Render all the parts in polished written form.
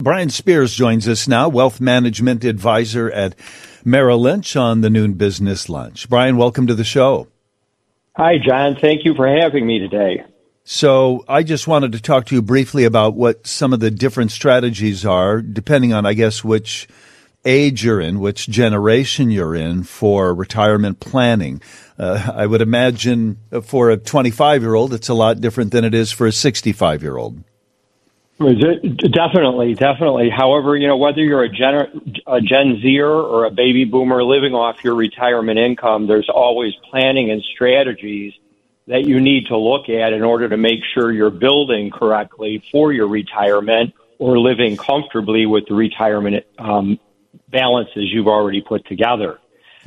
Brian Spears joins us now, wealth management advisor at Merrill Lynch on the Noon Business Lunch. Brian, welcome to the show. Hi, John. Thank you for having me today. So I just wanted to talk to you briefly about what some of the different strategies are, depending on, I guess, which age you're in, which generation you're in for retirement planning. I would imagine for a 25-year-old, it's a lot different than it is for a 65-year-old. Definitely. However, whether you're a Gen Zer or a baby boomer living off your retirement income, there's always planning and strategies that you need to look at in order to make sure you're building correctly for your retirement or living comfortably with the retirement balances you've already put together.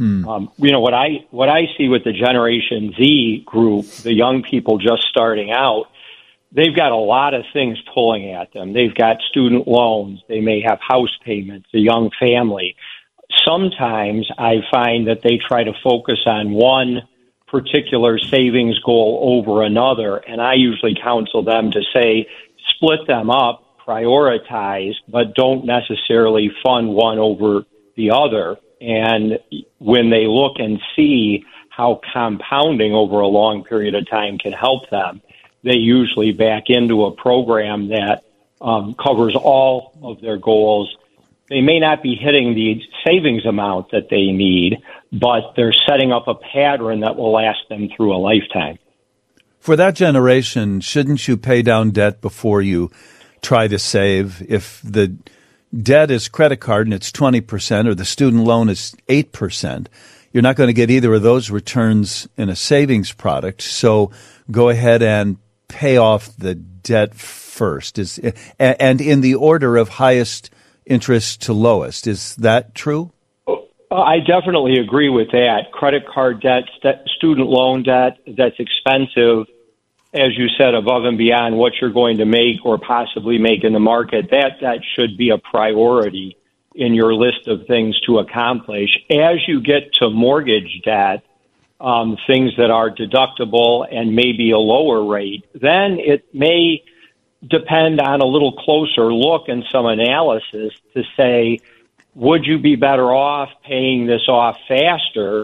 What I see with the Generation Z group, the young people just starting out, they've got a lot of things pulling at them. They've got student loans. They may have house payments, a young family. Sometimes I find that they try to focus on one particular savings goal over another, and I usually counsel them to say, split them up, prioritize, but don't necessarily fund one over the other. And when they look and see how compounding over a long period of time can help them, they usually back into a program that covers all of their goals. They may not be hitting the savings amount that they need, but they're setting up a pattern that will last them through a lifetime. For that generation, shouldn't you pay down debt before you try to save? If the debt is credit card and it's 20% or the student loan is 8%, you're not going to get either of those returns in a savings product. So go ahead and pay off the debt first, and in the order of highest interest to lowest. Is that true? I definitely agree with that. Credit card debt, student loan debt, that's expensive, as you said, above and beyond what you're going to make or possibly make in the market. That should be a priority in your list of things to accomplish. As you get to mortgage debt, things that are deductible and maybe a lower rate, then it may depend on a little closer look and some analysis to say, would you be better off paying this off faster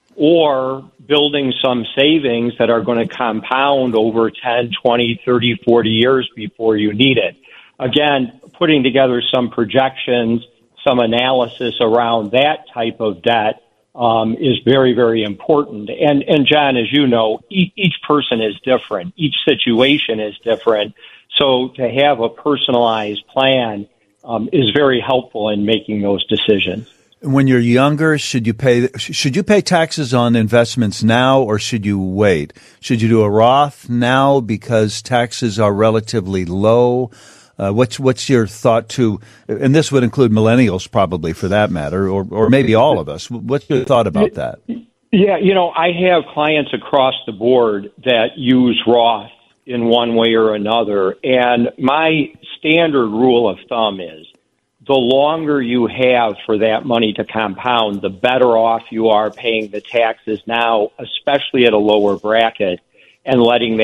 or building some savings that are going to compound over 10, 20, 30, 40 years before you need it? Again, putting together some projections, some analysis around that type of debt is very, very important. And John, as you know, each person is different. Each situation is different. So to have a personalized plan is very helpful in making those decisions. When you're younger, should you pay taxes on investments now, or should you wait? Should you do a Roth now because taxes are relatively low? What's your thought to, and this would include millennials probably for that matter, or maybe all of us. What's your thought about that? Yeah, I have clients across the board that use Roth in one way or another. And my standard rule of thumb is the longer you have for that money to compound, the better off you are paying the taxes now, especially at a lower bracket, and letting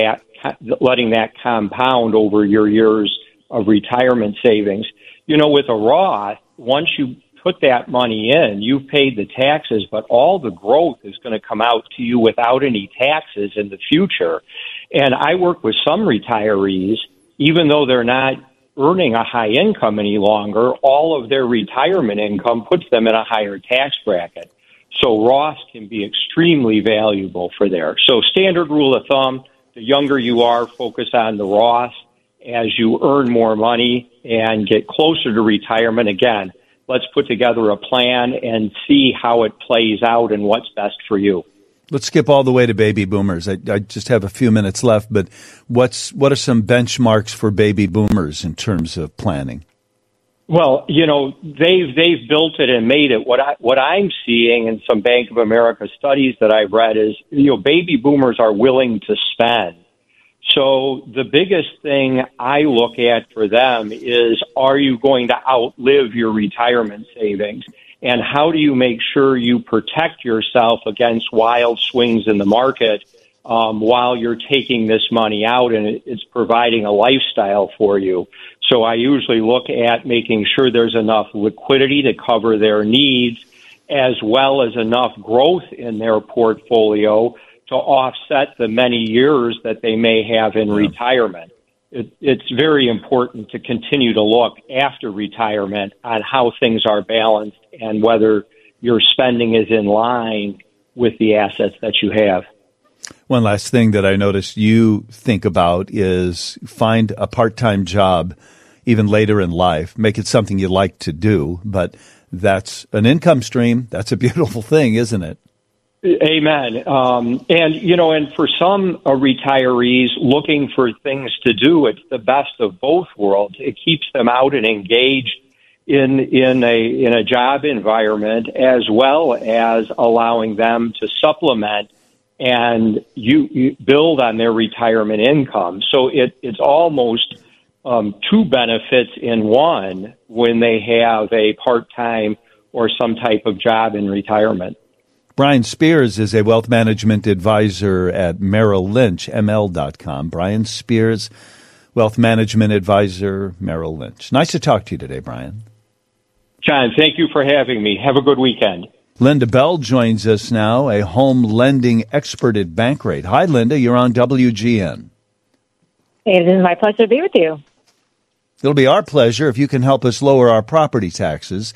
that compound over your years of retirement savings. With a Roth, once you put that money in, you've paid the taxes, but all the growth is going to come out to you without any taxes in the future. And I work with some retirees, even though they're not earning a high income any longer, all of their retirement income puts them in a higher tax bracket. So Roths can be extremely valuable for there. So standard rule of thumb, the younger you are, focus on the Roths. As you earn more money and get closer to retirement, again, let's put together a plan and see how it plays out and what's best for you. Let's skip all the way to baby boomers. I just have a few minutes left, but what are some benchmarks for baby boomers in terms of planning? Well, they've built it and made it. What I'm seeing in some Bank of America studies that I've read is, baby boomers are willing to spend. So the biggest thing I look at for them is, are you going to outlive your retirement savings? And how do you make sure you protect yourself against wild swings in the market while you're taking this money out, and it's providing a lifestyle for you. So I usually look at making sure there's enough liquidity to cover their needs, as well as enough growth in their portfolio to offset the many years that they may have in retirement. It's very important to continue to look after retirement on how things are balanced and whether your spending is in line with the assets that you have. One last thing that I noticed you think about is find a part-time job even later in life. Make it something you like to do, but that's an income stream. That's a beautiful thing, isn't it? Amen. And for some retirees looking for things to do, it's the best of both worlds. It keeps them out and engaged in a job environment, as well as allowing them to supplement and you build on their retirement income. So it's almost two benefits in one when they have a part-time or some type of job in retirement. Brian Spears is a wealth management advisor at Merrill Lynch, ML.com. Brian Spears, wealth management advisor, Merrill Lynch. Nice to talk to you today, Brian. John, thank you for having me. Have a good weekend. Linda Bell joins us now, a home lending expert at Bankrate. Hi, Linda. You're on WGN. Hey, it is my pleasure to be with you. It'll be our pleasure if you can help us lower our property taxes.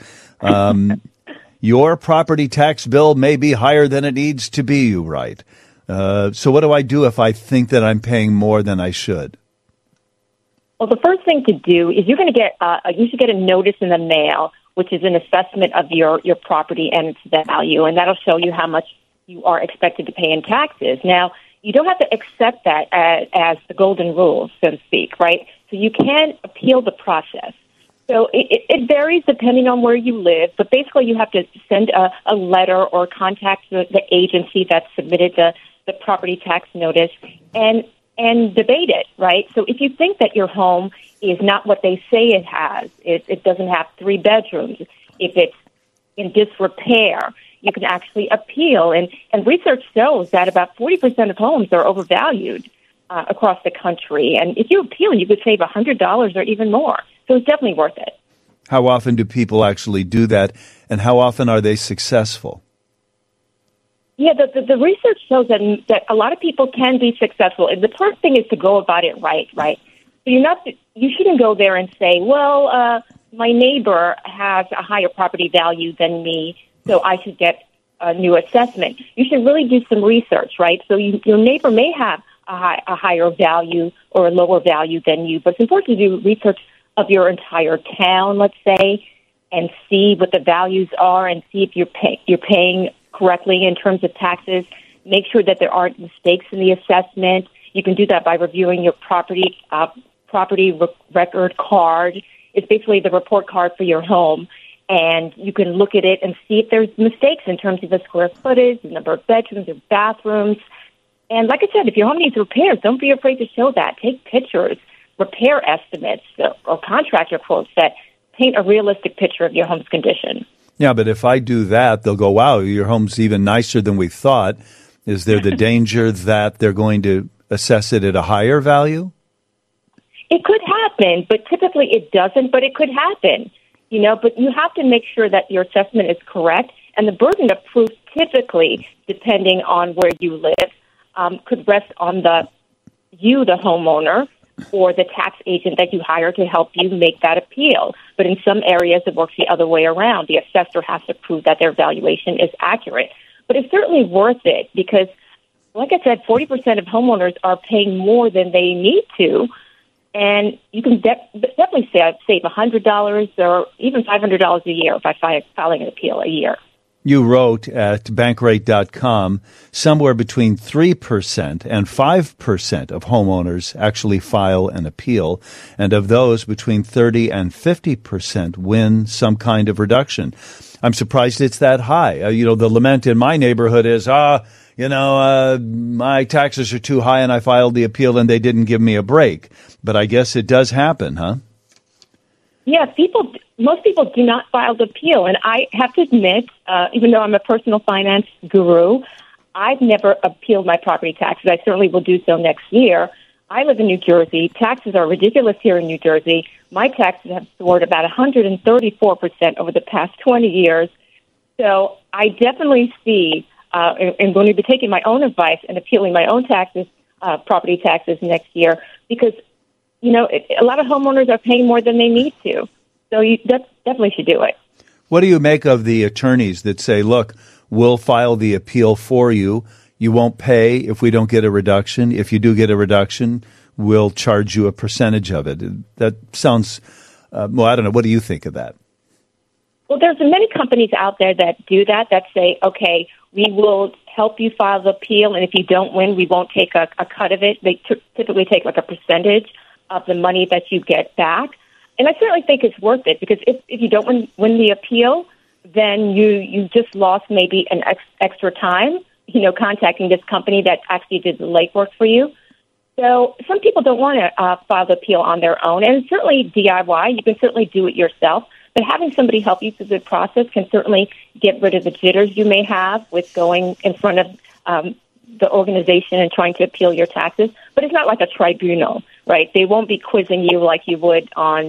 Your property tax bill may be higher than it needs to be, you write. So what do I do if I think that I'm paying more than I should? Well, the first thing to do is you should get a notice in the mail, which is an assessment of your property and its value, and that'll show you how much you are expected to pay in taxes. Now, you don't have to accept that as the golden rule, so to speak, right? So you can appeal the process. So it varies depending on where you live, but basically you have to send a letter or contact the agency that submitted the property tax notice and debate it, right? So if you think that your home is not what they say it has, it doesn't have 3 bedrooms, if it's in disrepair, you can actually appeal. And research shows that about 40% of homes are overvalued across the country. And if you appeal, you could save $100 or even more. So it's definitely worth it. How often do people actually do that, and how often are they successful? Yeah, the research shows that a lot of people can be successful. And the first thing is to go about it right? So you shouldn't go there and say, well, my neighbor has a higher property value than me, so I should get a new assessment. You should really do some research, right? So your neighbor may have a higher value or a lower value than you, but it's important to do research of your entire town, let's say, and see what the values are and see if you're paying correctly in terms of taxes. Make sure that there aren't mistakes in the assessment. You can do that by reviewing your property record card. It's basically the report card for your home, and you can look at it and see if there's mistakes in terms of the square footage, the number of bedrooms or bathrooms. And like I said, if your home needs repairs, don't be afraid to show that. Take pictures, repair estimates, or contractor quotes that paint a realistic picture of your home's condition. Yeah, but if I do that, they'll go, wow, your home's even nicer than we thought. Is there the danger that they're going to assess it at a higher value? It could happen, but typically it doesn't, but it could happen. But you have to make sure that your assessment is correct, and the burden of proof typically, depending on where you live, could rest on the homeowner, or the tax agent that you hire to help you make that appeal. But in some areas, it works the other way around. The assessor has to prove that their valuation is accurate. But it's certainly worth it because, like I said, 40% of homeowners are paying more than they need to. And you can definitely save $100 or even $500 a year by filing an appeal a year. You wrote at Bankrate.com somewhere between 3% and 5% of homeowners actually file an appeal, and of those, between 30 and 50% win some kind of reduction. I'm surprised it's that high. The lament in my neighborhood is, my taxes are too high and I filed the appeal and they didn't give me a break. But I guess it does happen, huh? Yeah, most people do not file the appeal. And I have to admit, even though I'm a personal finance guru, I've never appealed my property taxes. I certainly will do so next year. I live in New Jersey. Taxes are ridiculous here in New Jersey. My taxes have soared about 134% over the past 20 years. So I definitely see, I'm going to be taking my own advice and appealing my own taxes, property taxes next year, because, a lot of homeowners are paying more than they need to. So you definitely should do it. What do you make of the attorneys that say, look, we'll file the appeal for you. You won't pay if we don't get a reduction. If you do get a reduction, we'll charge you a percentage of it. That sounds, I don't know. What do you think of that? Well, there's many companies out there that do that say, okay, we will help you file the appeal, and if you don't win, we won't take a cut of it. They typically take like a percentage of the money that you get back. And I certainly think it's worth it, because if you don't win the appeal, then you just lost maybe an extra time, contacting this company that actually did the legwork for you. So some people don't want to file the appeal on their own, and certainly DIY, you can certainly do it yourself. But having somebody help you through the process can certainly get rid of the jitters you may have with going in front of the organization and trying to appeal your taxes. But it's not like a tribunal, right? They won't be quizzing you like you would on,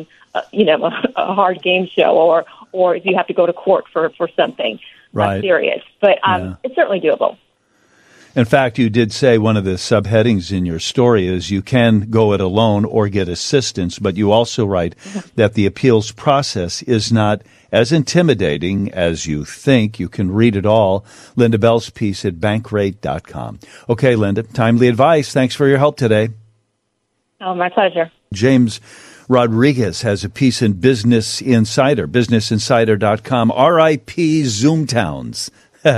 a hard game show, or if you have to go to court for something serious. But It's certainly doable. In fact, you did say one of the subheadings in your story is you can go it alone or get assistance, but you also write that the appeals process is not as intimidating as you think. You can read it all. Linda Bell's piece at bankrate.com. Okay, Linda, timely advice. Thanks for your help today. Oh, my pleasure. James Rodriguez has a piece in Business Insider, businessinsider.com, R.I.P. Zoomtowns.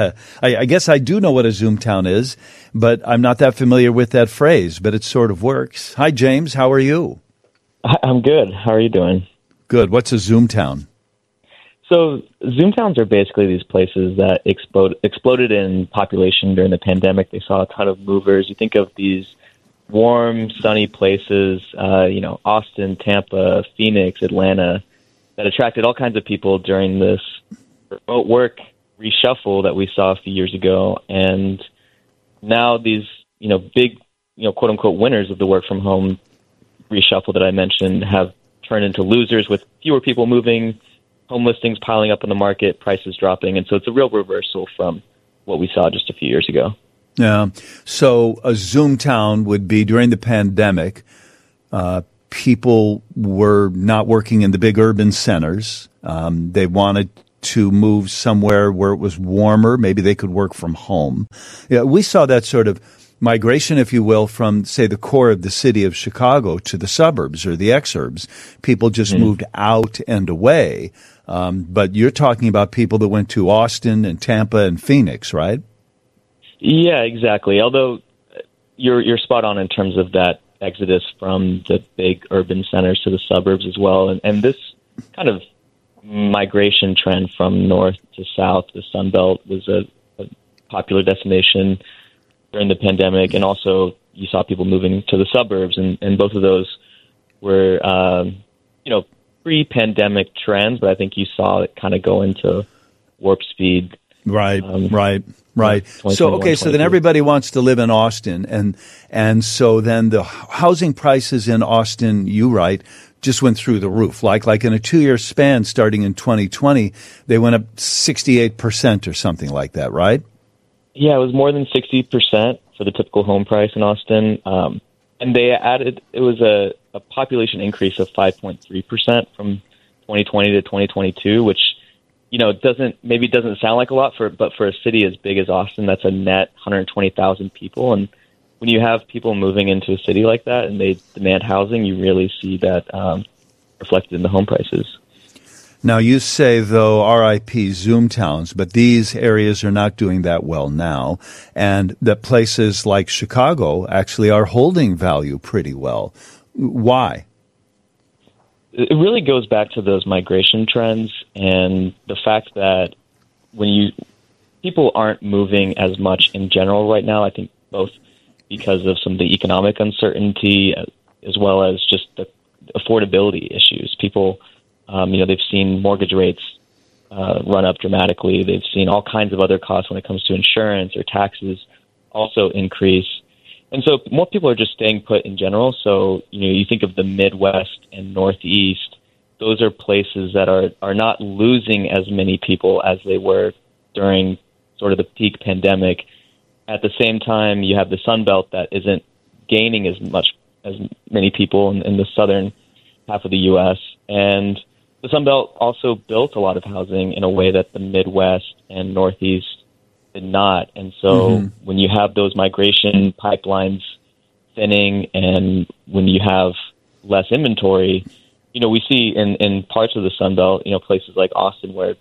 I guess I do know what a Zoomtown is, but I'm not that familiar with that phrase, but it sort of works. Hi, James. How are you? I'm good. How are you doing? Good. What's a Zoomtown? So Zoomtowns are basically these places that exploded in population during the pandemic. They saw a ton of movers. You think of these warm, sunny places, Austin, Tampa, Phoenix, Atlanta, that attracted all kinds of people during this remote work reshuffle that we saw a few years ago. And now these, big, quote unquote winners of the work from home reshuffle that I mentioned have turned into losers, with fewer people moving, home listings piling up in the market, prices dropping. And so it's a real reversal from what we saw just a few years ago. Yeah. So a Zoomtown would be during the pandemic, people were not working in the big urban centers. They wanted to move somewhere where it was warmer. Maybe they could work from home. Yeah, we saw that sort of migration, if you will, from, say, the core of the city of Chicago to the suburbs or the exurbs. People just moved out and away. But you're talking about people that went to Austin and Tampa and Phoenix, right? Yeah, exactly. Although you're spot on in terms of that exodus from the big urban centers to the suburbs as well. And this kind of migration trend from north to south, the Sun Belt, was a popular destination during the pandemic. And also you saw people moving to the suburbs, and both of those were, pre-pandemic trends, but I think you saw it kind of go into warp speed. Right. So, okay, so then everybody wants to live in Austin, and so then the housing prices in Austin, you write, just went through the roof. Like in a 2-year span starting in 2020, they went up 68% or something like that, right? Yeah, it was more than 60% for the typical home price in Austin. And they added, it was a population increase of 5.3% from 2020 to 2022, which, doesn't sound like a lot, but for a city as big as Austin, that's a net 120,000 people. And when you have people moving into a city like that and they demand housing, you really see that reflected in the home prices. Now, you say, though, RIP Zoomtowns, but these areas are not doing that well now, and that places like Chicago actually are holding value pretty well. Why? It really goes back to those migration trends and the fact that people aren't moving as much in general right now, I think both because of some of the economic uncertainty as well as just the affordability issues. People, they've seen mortgage rates run up dramatically. They've seen all kinds of other costs when it comes to insurance or taxes also increase. And so more people are just staying put in general. So, you think of the Midwest and Northeast, those are places that are not losing as many people as they were during sort of the peak pandemic. At the same time, you have the Sun Belt that isn't gaining as many people in the southern half of the U.S. And the Sun Belt also built a lot of housing in a way that the Midwest and Northeast did not. And so when you have those migration pipelines thinning and when you have less inventory, we see in parts of the Sun Belt, places like Austin where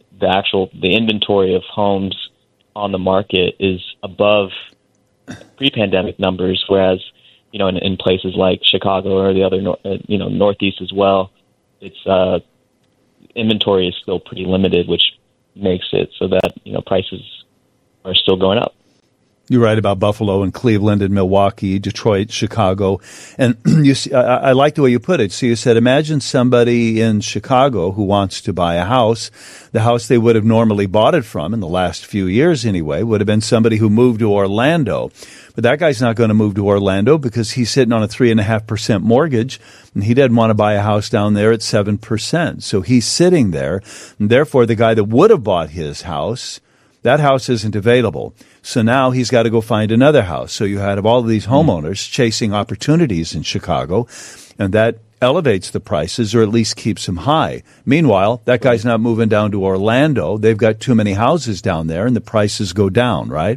the inventory of homes on the market is above pre-pandemic numbers, whereas, in places like Chicago or the other, Northeast as well, it's inventory is still pretty limited, which makes it so that, prices are still going up. You're right about Buffalo and Cleveland and Milwaukee, Detroit, Chicago. And you see, I like the way you put it. So you said, imagine somebody in Chicago who wants to buy a house. The house they would have normally bought it from in the last few years anyway would have been somebody who moved to Orlando. But that guy's not going to move to Orlando because he's sitting on a 3.5% mortgage and he doesn't want to buy a house down there at 7%. So he's sitting there. And therefore, the guy that would have bought his house, that house isn't available. So now he's got to go find another house. So you have all of these homeowners chasing opportunities in Chicago, and that elevates the prices or at least keeps them high. Meanwhile, that guy's not moving down to Orlando. They've got too many houses down there, and the prices go down, right?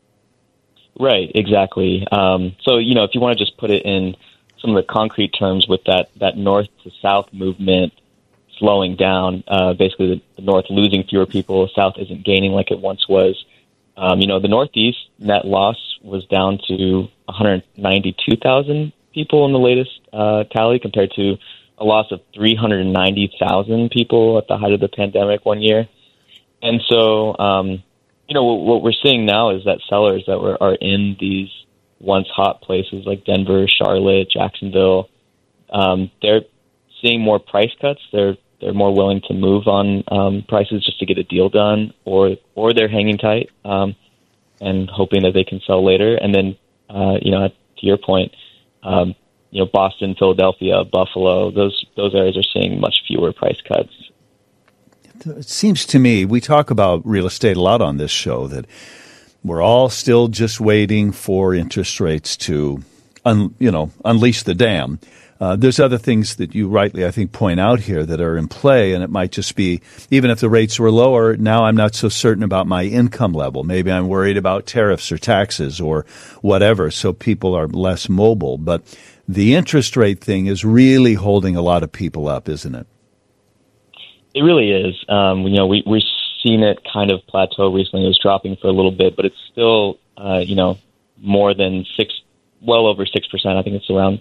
Right, exactly. So, if you want to just put it in some of the concrete terms with that north to south movement slowing down, basically the north losing fewer people, the south isn't gaining like it once was. The Northeast net loss was down to 192,000 people in the latest tally compared to a loss of 390,000 people at the height of the pandemic one year. And so, what we're seeing now is that sellers that are in these once hot places like Denver, Charlotte, Jacksonville, they're seeing more price cuts. They're more willing to move on prices just to get a deal done, or they're hanging tight and hoping that they can sell later. And then, to your point, Boston, Philadelphia, Buffalo, those areas are seeing much fewer price cuts. It seems to me, we talk about real estate a lot on this show, that we're all still just waiting for interest rates to, unleash the dam. There's other things that you rightly, I think, point out here that are in play, and it might just be, even if the rates were lower, now I'm not so certain about my income level. Maybe I'm worried about tariffs or taxes or whatever, so people are less mobile. But the interest rate thing is really holding a lot of people up, isn't it? It really is. We've seen it kind of plateau recently. It was dropping for a little bit, but it's still, more than well over 6%. I think it's around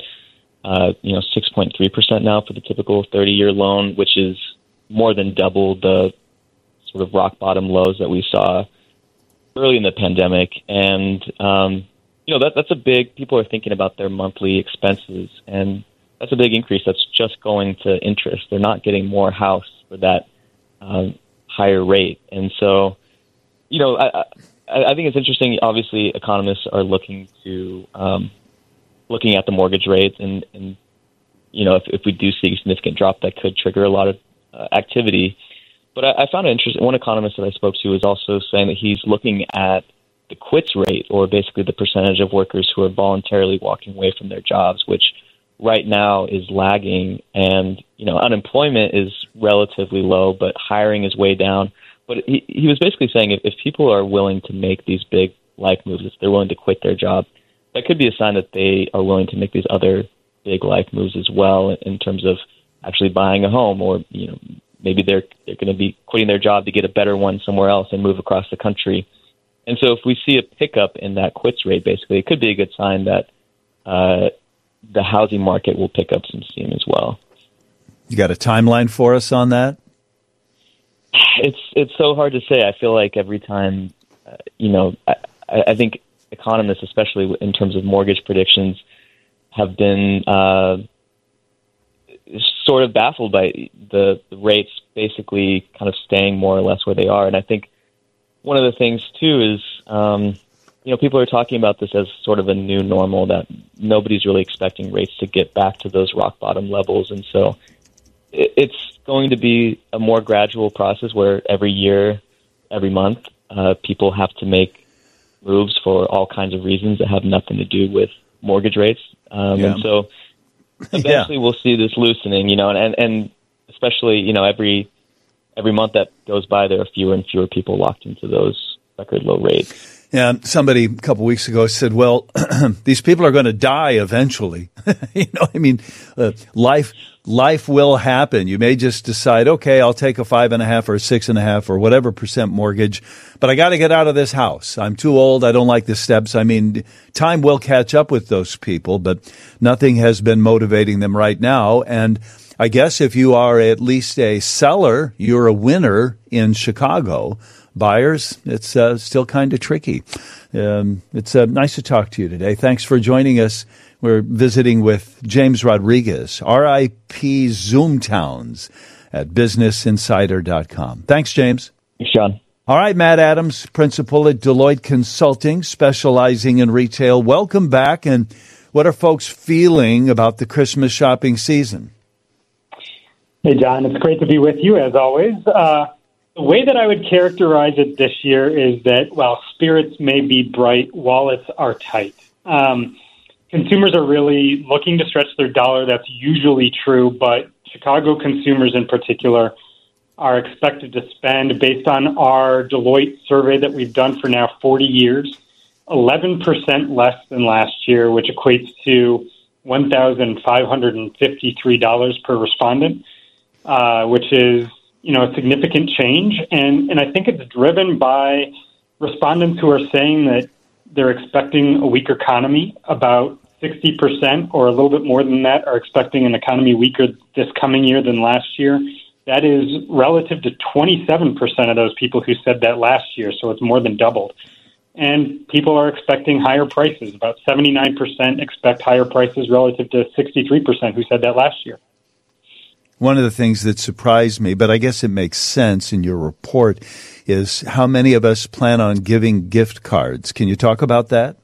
6.3% now for the typical 30-year loan, which is more than double the sort of rock bottom lows that we saw early in the pandemic. And, that's a big, people are thinking about their monthly expenses, and that's a big increase that's just going to interest. They're not getting more house for that higher rate. And so, I think it's interesting. Obviously, economists are looking at the mortgage rates, and if we do see a significant drop, that could trigger a lot of activity. But I found it interesting. One economist that I spoke to was also saying that he's looking at the quits rate, or basically the percentage of workers who are voluntarily walking away from their jobs, which right now is lagging. And, unemployment is relatively low, but hiring is way down. But he was basically saying if people are willing to make these big life moves, if they're willing to quit their job, that could be a sign that they are willing to make these other big life moves as well, in terms of actually buying a home, or maybe they're going to be quitting their job to get a better one somewhere else and move across the country. And so if we see a pickup in that quits rate, basically, it could be a good sign that the housing market will pick up some steam as well. You got a timeline for us on that? It's so hard to say. I feel like every time, I think economists, especially in terms of mortgage predictions, have been sort of baffled by the rates basically kind of staying more or less where they are. And I think one of the things, too, is people are talking about this as sort of a new normal, that nobody's really expecting rates to get back to those rock bottom levels. And so it's going to be a more gradual process where every year, every month, people have to make moves for all kinds of reasons that have nothing to do with mortgage rates. And so eventually we'll see this loosening, and especially, every month that goes by, there are fewer and fewer people locked into those record low rates. And somebody a couple weeks ago said, well, these people are going to die eventually. Life will happen. You may just decide, okay, I'll take a 5.5 or 6.5 or whatever % mortgage, but I got to get out of this house. I'm too old. I don't like the steps. Time will catch up with those people, but nothing has been motivating them right now. And I guess if you are at least a seller, you're a winner in Chicago. Buyers, it's still kind of tricky. It's nice to talk to you today. Thanks for joining us. We're visiting with James Rodriguez, RIP Zoomtowns at businessinsider.com. Thanks, James. Thanks, John. All right, Matt Adams, principal at Deloitte Consulting, specializing in retail. Welcome back. And what are folks feeling about the Christmas shopping season? Hey, John, it's great to be with you, as always. The way that I would characterize it this year is that while spirits may be bright, wallets are tight. Consumers are really looking to stretch their dollar. That's usually true, but Chicago consumers in particular are expected to spend, based on our Deloitte survey that we've done for now 40 years, 11% less than last year, which equates to $1,553 per respondent, which is a significant change. And I think it's driven by respondents who are saying that they're expecting a weaker economy. About 60% or a little bit more than that are expecting an economy weaker this coming year than last year. That is relative to 27% of those people who said that last year, so it's more than doubled. And people are expecting higher prices. About 79% expect higher prices relative to 63% who said that last year. One of the things that surprised me, but I guess it makes sense in your report, is how many of us plan on giving gift cards. Can you talk about that?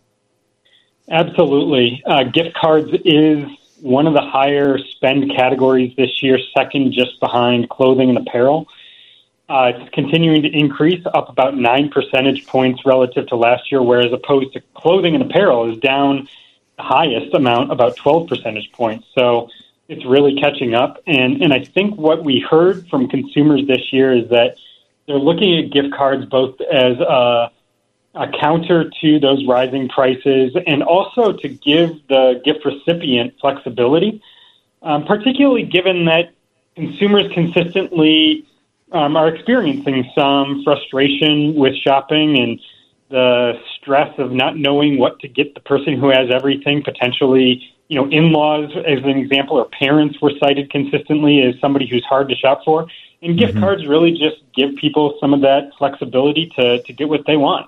Absolutely. Gift cards is one of the higher spend categories this year, second just behind clothing and apparel. It's continuing to increase, up about 9 percentage points relative to last year, whereas opposed to clothing and apparel is down the highest amount, about 12 percentage points. So it's really catching up. And I think what we heard from consumers this year is that they're looking at gift cards both as a counter to those rising prices and also to give the gift recipient flexibility, particularly given that consumers consistently are experiencing some frustration with shopping and the stress of not knowing what to get the person who has everything, potentially in-laws, as an example, or parents were cited consistently as somebody who's hard to shop for. And gift cards really just give people some of that flexibility to get what they want.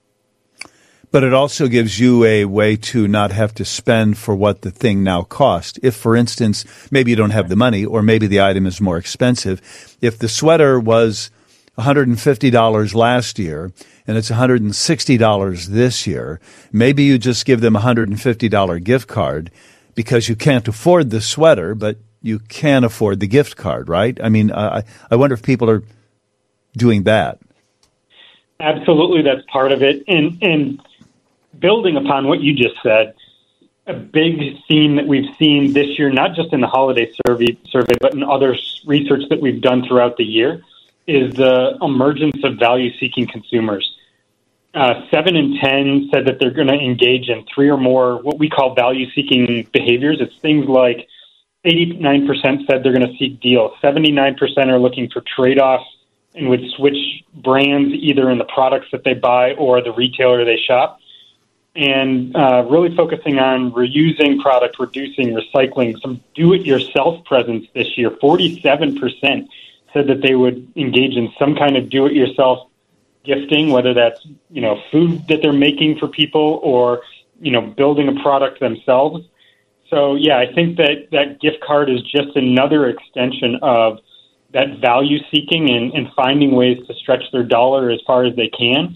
But it also gives you a way to not have to spend for what the thing now costs. If, for instance, maybe you don't have the money or maybe the item is more expensive. If the sweater was $150 last year and it's $160 this year, maybe you just give them a $150 gift card because you can't afford the sweater, but you can afford the gift card, right? I mean, I wonder if people are doing that. Absolutely, that's part of it. And building upon what you just said, a big theme that we've seen this year, not just in the holiday survey, but in other research that we've done throughout the year, is the emergence of value-seeking consumers. 7 in 10 said that they're going to engage in 3 or more what we call value-seeking behaviors. It's things like 89% said they're going to seek deals. 79% are looking for trade-offs and would switch brands either in the products that they buy or the retailer they shop. And really focusing on reusing product, reducing, recycling, some do-it-yourself presence this year. 47% said that they would engage in some kind of do-it-yourself gifting, whether that's, food that they're making for people or, building a product themselves. So, yeah, I think that gift card is just another extension of that value seeking and finding ways to stretch their dollar as far as they can.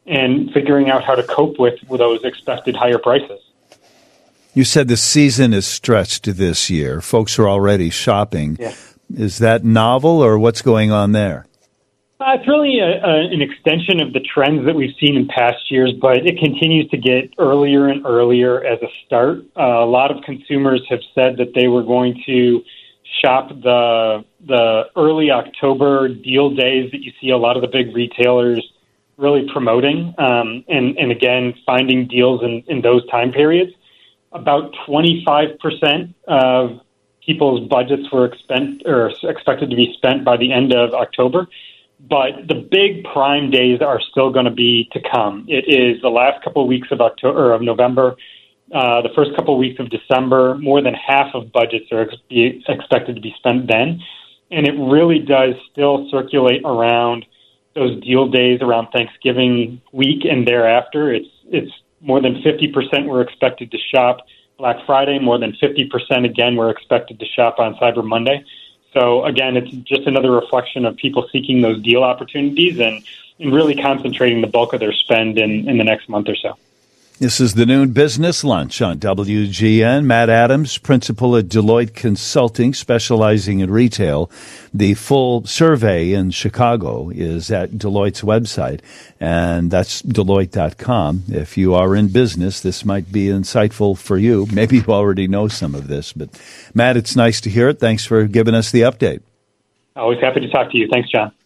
and figuring out how to cope with those expected higher prices. You said the season is stretched this year. Folks are already shopping. Yeah. Is that novel, or what's going on there? It's really an extension of the trends that we've seen in past years, but it continues to get earlier and earlier as a start. A lot of consumers have said that they were going to shop the early October deal days that you see a lot of the big retailers really promoting, and again, finding deals in those time periods. About 25% of people's budgets were expected to be spent by the end of October. But the big prime days are still going to be to come. It is the last couple of weeks of October or of November, the first couple of weeks of December. More than half of budgets are expected to be spent then, and it really does still circulate around those deal days around Thanksgiving week and thereafter. It's more than 50% were expected to shop Black Friday. More than 50% again were expected to shop on Cyber Monday. So, again, it's just another reflection of people seeking those deal opportunities and really concentrating the bulk of their spend in the next month or so. This is the Noon Business Lunch on WGN. Matt Adams, principal at Deloitte Consulting, specializing in retail. The full survey in Chicago is at Deloitte's website, and that's Deloitte.com. If you are in business, this might be insightful for you. Maybe you already know some of this, but Matt, it's nice to hear it. Thanks for giving us the update. Always happy to talk to you. Thanks, John.